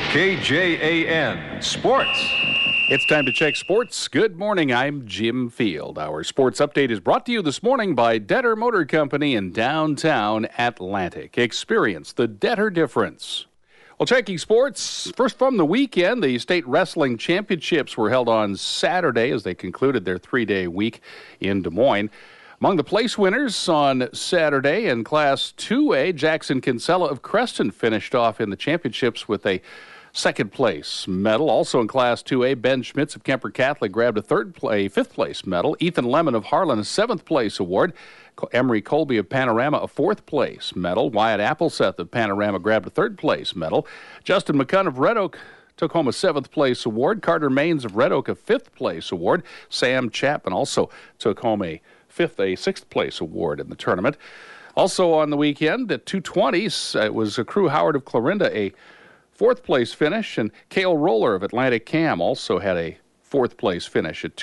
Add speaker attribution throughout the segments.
Speaker 1: KJAN Sports.
Speaker 2: It's time to check sports. Good morning, I'm Jim Field. Our sports update is brought to you this morning by Detter Motor Company in downtown Atlantic. Experience the Detter difference. Well, checking sports, first from the weekend, the state wrestling championships were held on Saturday as they concluded their three-day week in Des Moines. Among the place winners on Saturday in Class 2A, Jackson Kinsella of Creston finished off in the championships with a second place medal. Also in Class 2A, Ben Schmitz of Kemper Catholic grabbed a fifth place medal. Ethan Lemon of Harlan, a seventh place award. Emery Colby of Panorama, a fourth place medal. Wyatt Appleseth of Panorama grabbed a third place medal. Justin McCunn of Red Oak took home a seventh place award. Carter Maines of Red Oak, a fifth place award. Sam Chapman also took home a sixth place award in the tournament. Also on the weekend at 220s, it was Crew Howard of Clarinda, a fourth place finish, and Cale Roller of Atlantic Cam also had a fourth place finish at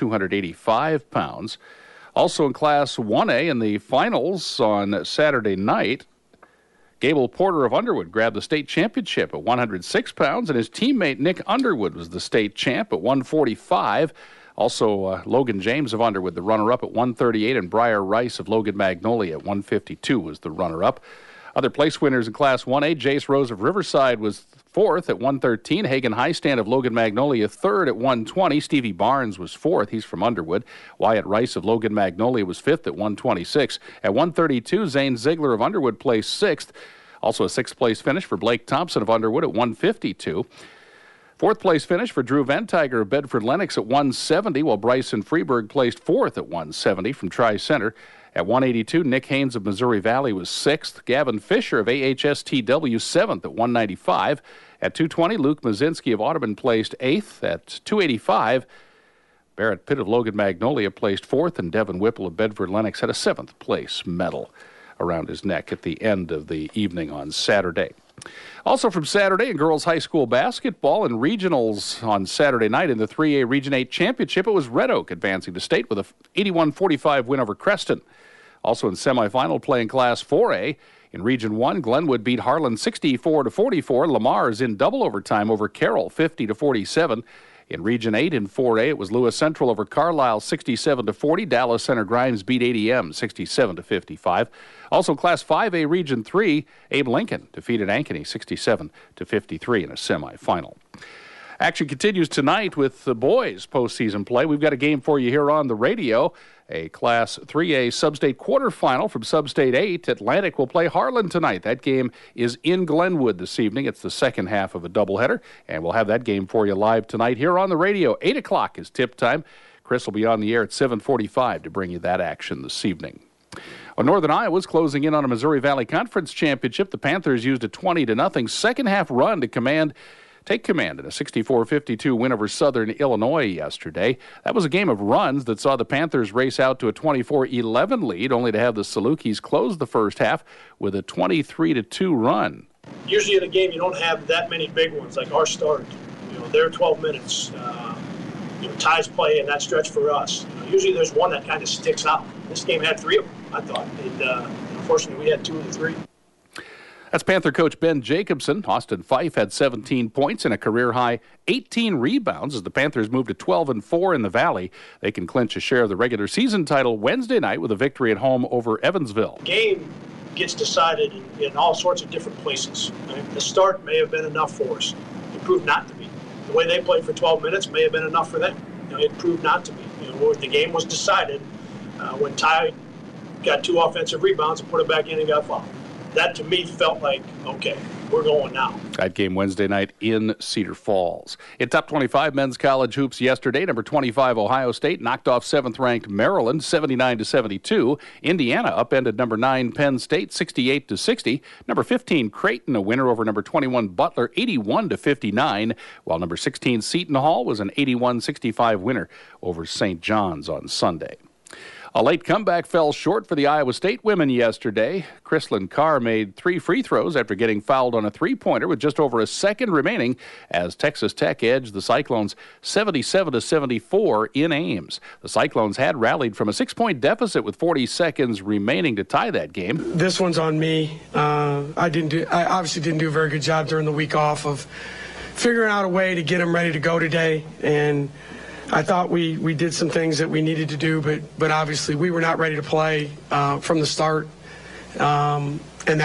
Speaker 2: 285 pounds. Also in Class 1A in the finals on Saturday night, Gable Porter of Underwood grabbed the state championship at 106 pounds, and his teammate Nick Underwood was the state champ at 145. Also, Logan James of Underwood, the runner-up at 138, and Briar Rice of Logan Magnolia at 152 was the runner-up. Other place winners in Class 1A, Jace Rose of Riverside was fourth at 113. Hagen Highstand of Logan Magnolia third at 120. Stevie Barnes was fourth. He's from Underwood. Wyatt Rice of Logan Magnolia was fifth at 126. At 132, Zane Ziegler of Underwood placed sixth. Also a sixth place finish for Blake Thompson of Underwood at 152. Fourth place finish for Drew Ventiger of Bedford Lennox at 170, while Bryson Freeberg placed fourth at 170 from Tri-Center. At 182, Nick Haynes of Missouri Valley was sixth. Gavin Fisher of AHSTW seventh at 195. At 220, Luke Mazinski of Audubon placed eighth. At 285, Barrett Pitt of Logan Magnolia placed fourth, and Devin Whipple of Bedford Lennox had a seventh place medal around his neck at the end of the evening on Saturday. Also from Saturday in girls high school basketball and regionals on Saturday night in the 3A Region 8 Championship, it was Red Oak advancing to state with a 81-45 win over Creston. Also in semifinal play in Class 4A, in Region 1, Glenwood beat Harlan 64-44. Lamar is in double overtime over Carroll 50-47. In Region 8 in 4A, it was Lewis Central over Carlisle 67-40. Dallas Center Grimes beat ADM 67-55. Also Class 5A Region 3, Abe Lincoln defeated Ankeny 67-53 in a semifinal. Action continues tonight with the boys' postseason play. We've got a game for you here on the radio. A Class 3A Sub-State quarterfinal from Sub-State 8. Atlantic will play Harlan tonight. That game is in Glenwood this evening. It's the second half of a doubleheader, and we'll have that game for you live tonight here on the radio. 8 o'clock is tip time. Chris will be on the air at 7:45 to bring you that action this evening. Well, Northern Iowa's closing in on a Missouri Valley Conference championship. The Panthers used a 20-0 second-half run to take command in a 64-52 win over Southern Illinois yesterday. That was a game of runs that saw the Panthers race out to a 24-11 lead, only to have the Salukis close the first half with a 23-2 run.
Speaker 3: Usually in a game you don't have that many big ones like our start. They're 12 minutes. Ties play in that stretch for us. Usually there's one that kind of sticks out. This game had three of them, I thought. And unfortunately we had two of the three.
Speaker 2: That's Panther coach Ben Jacobson. Austin Fife had 17 points and a career-high 18 rebounds as the Panthers move to 12-4 in the Valley. They can clinch a share of the regular season title Wednesday night with a victory at home over Evansville.
Speaker 3: The game gets decided in all sorts of different places. The start may have been enough for us. It proved not to be. The way they played for 12 minutes may have been enough for them. It proved not to be. The game was decided when Ty got 2 offensive rebounds and put it back in and got fouled. That, to me, felt like, okay, we're going now.
Speaker 2: That game Wednesday night in Cedar Falls. In top 25 men's college hoops yesterday, number 25 Ohio State knocked off 7th-ranked Maryland 79-72. Indiana upended number 9 Penn State 68-60. Number 15 Creighton, a winner over number 21 Butler 81-59, while number 16 Seton Hall was an 81-65 winner over St. John's on Sunday. A late comeback fell short for the Iowa State women yesterday. Chrislyn Carr made 3 free throws after getting fouled on a three-pointer with just over a second remaining as Texas Tech edged the Cyclones 77-74 in Ames. The Cyclones had rallied from a 6-point deficit with 40 seconds remaining to tie that game.
Speaker 4: This one's on me. I obviously didn't do a very good job during the week off of
Speaker 1: figuring out a way to get them ready to go today. And I thought we did some things that we needed to do, but obviously we were not ready to play from the start. And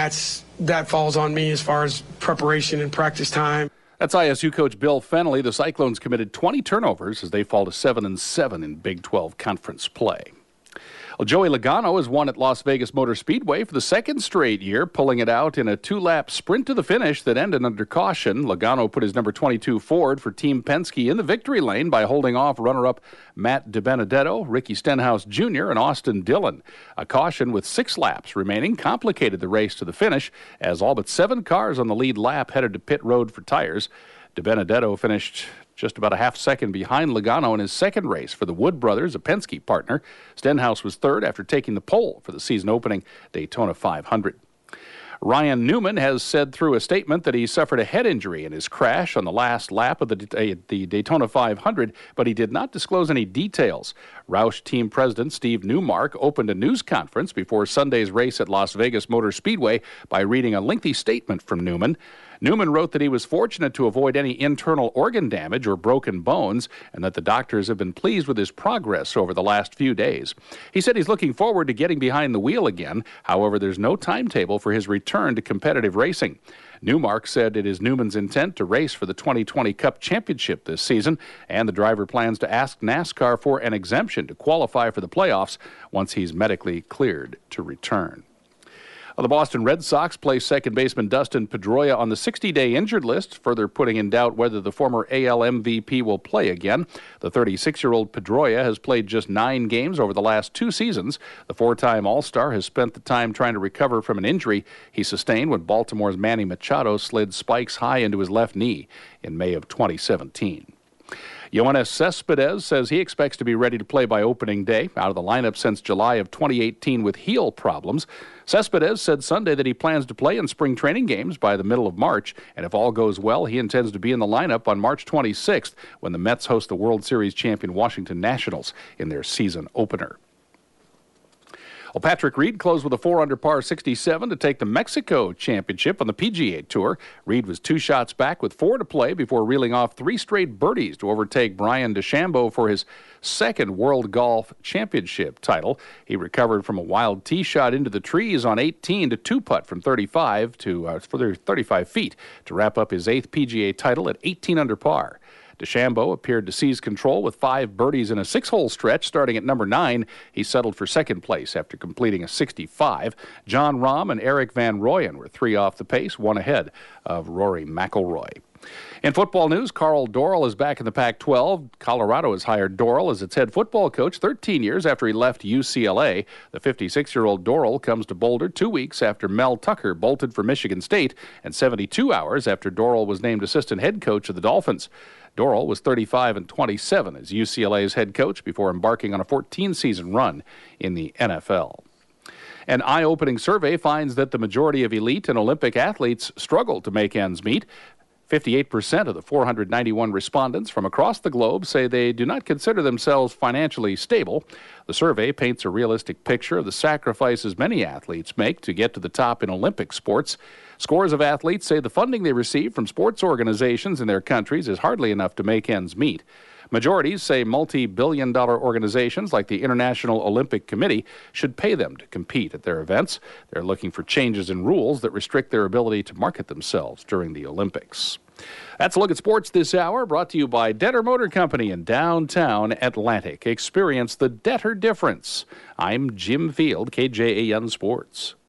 Speaker 1: that falls on me as far as preparation and practice time.
Speaker 2: That's ISU coach Bill Fennelly. The Cyclones committed 20 turnovers as they fall to 7-7 in Big 12 conference play. Well, Joey Logano has won at Las Vegas Motor Speedway for the second straight year, pulling it out in a 2-lap sprint to the finish that ended under caution. Logano put his number 22 Ford for Team Penske in the victory lane by holding off runner-up Matt DiBenedetto, Ricky Stenhouse Jr., and Austin Dillon. A caution with 6 laps remaining complicated the race to the finish as all but 7 cars on the lead lap headed to pit road for tires. DiBenedetto finished just about a half second behind Logano in his second race for the Wood brothers, a Penske partner. Stenhouse was third after taking the pole for the season-opening Daytona 500. Ryan Newman has said through a statement that he suffered a head injury in his crash on the last lap of the Daytona 500, but he did not disclose any details. Roush team president Steve Newmark opened a news conference before Sunday's race at Las Vegas Motor Speedway by reading a lengthy statement from Newman. Newman wrote that he was fortunate to avoid any internal organ damage or broken bones, and that the doctors have been pleased with his progress over the last few days. He said he's looking forward to getting behind the wheel again. However, there's no timetable for his return to competitive racing. Newmark said it is Newman's intent to race for the 2020 Cup Championship this season, and the driver plans to ask NASCAR for an exemption to qualify for the playoffs once he's medically cleared to return. The Boston Red Sox place second baseman Dustin Pedroia on the 60-day injured list, further putting in doubt whether the former AL MVP will play again. The 36-year-old Pedroia has played just 9 games over the last 2 seasons. The 4-time All-Star has spent the time trying to recover from an injury he sustained when Baltimore's Manny Machado slid spikes high into his left knee in May of 2017. Yoenis Cespedes says he expects to be ready to play by opening day, out of the lineup since July of 2018 with heel problems. Cespedes said Sunday that he plans to play in spring training games by the middle of March, and if all goes well, he intends to be in the lineup on March 26th when the Mets host the World Series champion Washington Nationals in their season opener. Well, Patrick Reed closed with a 4-under par 67 to take the Mexico Championship on the PGA Tour. Reed was 2 shots back with 4 to play before reeling off 3 straight birdies to overtake Brian DeChambeau for his second World Golf Championship title. He recovered from a wild tee shot into the trees on 18 to 2-putt from 35 feet to wrap up his 8th PGA title at 18 under par. DeChambeau appeared to seize control with 5 birdies in a 6-hole stretch. Starting at number 9, he settled for second place after completing a 65. John Rahm and Eric Van Rooyen were 3 off the pace, 1 ahead of Rory McIlroy. In football news, Carl Dorrell is back in the Pac-12. Colorado has hired Dorrell as its head football coach 13 years after he left UCLA. The 56-year-old Dorrell comes to Boulder 2 weeks after Mel Tucker bolted for Michigan State and 72 hours after Dorrell was named assistant head coach of the Dolphins. Dorrell was 35-27 as UCLA's head coach before embarking on a 14-season run in the NFL. An eye-opening survey finds that the majority of elite and Olympic athletes struggle to make ends meet. 58% of the 491 respondents from across the globe say they do not consider themselves financially stable. The survey paints a realistic picture of the sacrifices many athletes make to get to the top in Olympic sports. Scores of athletes say the funding they receive from sports organizations in their countries is hardly enough to make ends meet. Majorities say multi-billion-dollar organizations like the International Olympic Committee should pay them to compete at their events. They're looking for changes in rules that restrict their ability to market themselves during the Olympics. That's a look at sports this hour, brought to you by Detter Motor Company in downtown Atlantic. Experience the Detter difference. I'm Jim Field, KJAN Sports.